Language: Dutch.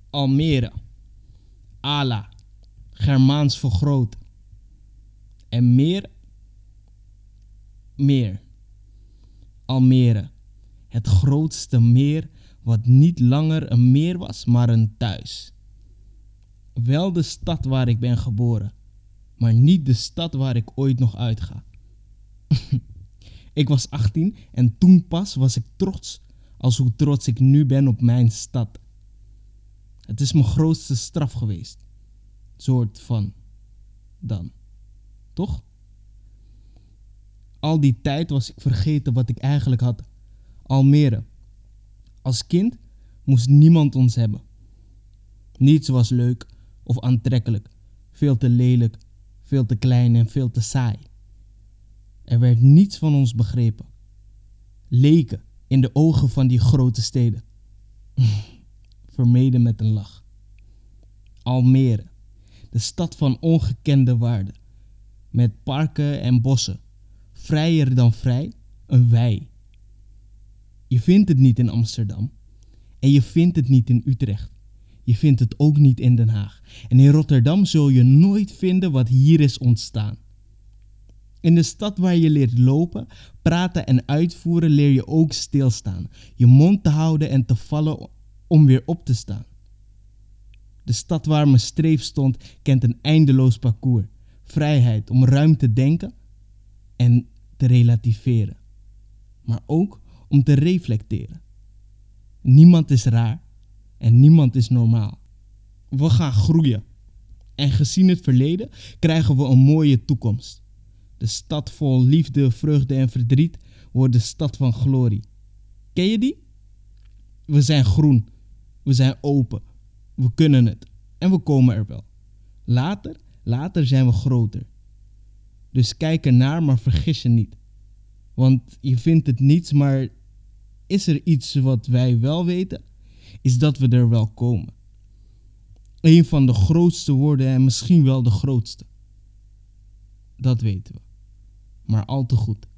Almere. Ala. Germaans voor groot. En meer. Meer. Almere. Het grootste meer wat niet langer een meer was, maar een thuis. Wel de stad waar ik ben geboren, maar niet de stad waar ik ooit nog uitga. Ik was 18 en toen pas was ik trots als hoe trots ik nu ben op mijn stad. Het is mijn grootste straf geweest. Soort van. Dan. Toch? Al die tijd was ik vergeten wat ik eigenlijk had. Almere. Als kind moest niemand ons hebben. Niets was leuk of aantrekkelijk. Veel te lelijk, veel te klein en veel te saai. Er werd niets van ons begrepen. Leken in de ogen van die grote steden. Vermeden met een lach. Almere. De stad van ongekende waarde. Met parken en bossen. Vrijer dan vrij, een wei. Je vindt het niet in Amsterdam. En je vindt het niet in Utrecht. Je vindt het ook niet in Den Haag. En in Rotterdam zul je nooit vinden wat hier is ontstaan. In de stad waar je leert lopen, praten en uitvoeren leer je ook stilstaan. Je mond te houden en te vallen om weer op te staan. De stad waar mijn streef stond kent een eindeloos parcours. Vrijheid om ruim te denken en te relativeren. Maar ook om te reflecteren. Niemand is raar en niemand is normaal. We gaan groeien. En gezien het verleden krijgen we een mooie toekomst. De stad vol liefde, vreugde en verdriet wordt de stad van glorie. Ken je die? We zijn groen. We zijn open. We kunnen het. En we komen er wel. Later zijn we groter. Dus kijk ernaar, maar vergis je niet. Want je vindt het niets, maar is er iets wat wij wel weten? Is dat we er wel komen. Een van de grootste woorden en misschien wel de grootste. Dat weten we. Maar al te goed.